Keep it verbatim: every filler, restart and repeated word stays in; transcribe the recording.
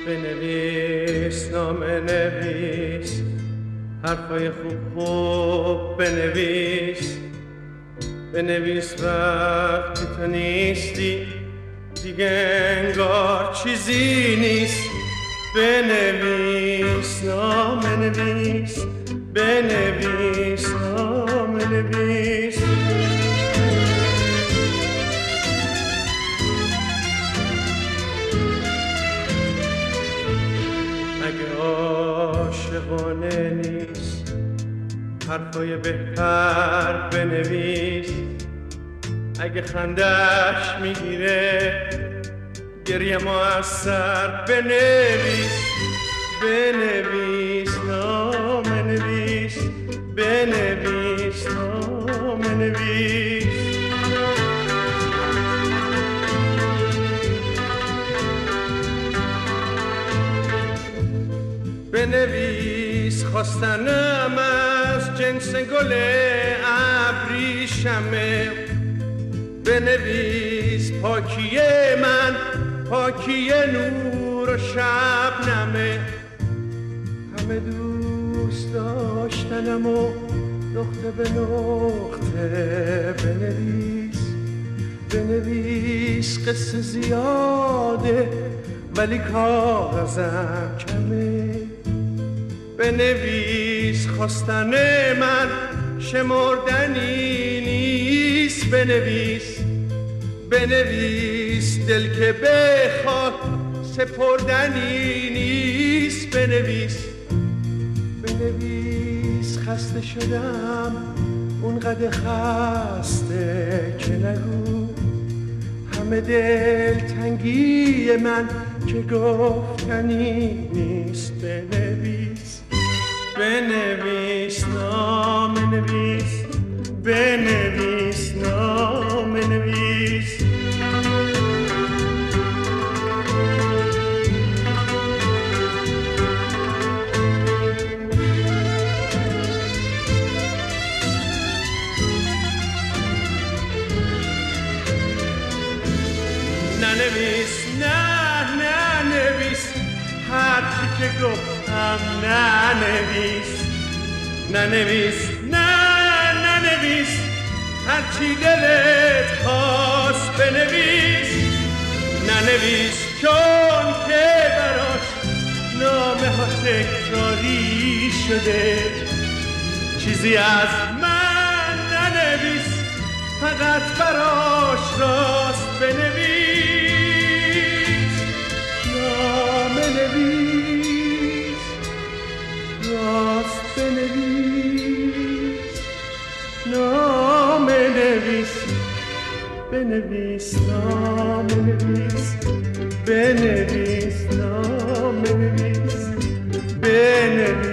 بنویس نامه نویس، حرفای خوب خوب بنویس، بنویس وقتی تو نیستی دیگه انگار چیزی نیست. بنویس نامه نویس، بنویس نامه نویس. اگه عاشقانه نیست حرفای بهتر بنویس، اگه خندش میگیره گریه موثر بنویس. بنویس نامه نویس، بنویس نامه نویس. بنویس خواستنم از جنس گل ابریشمه، بنویس پاکی من پاکی نور و شبنمه. همه دوست داشتنم و نقطه به نقطه بنویس. بنویس قصه زیاده ولی کاغذم کمه. بنویس خواستن من شمردنی نیست. بنویس بنویس دل که بخواد سپردنی نیست. بنویس بنویس خسته شدم اونقدر خسته که نگو، همه دل تنگی من که گفتنی نیست. بنویس بنویس نامه نویس، بنویس نامه نویس. ننویس نه ننویس هرچی که گفتم، ننویس ننویس نه ننویس هرچی دلت خواست. بنویس ننویس چون که براش نامه ها تکراری شده، چیزی از من ننویس فقط براش راست. بنویس نامه نویس، راست بنویس نامه نویس. بنویس نامه نویس، بنویس نامه نویس، بنویس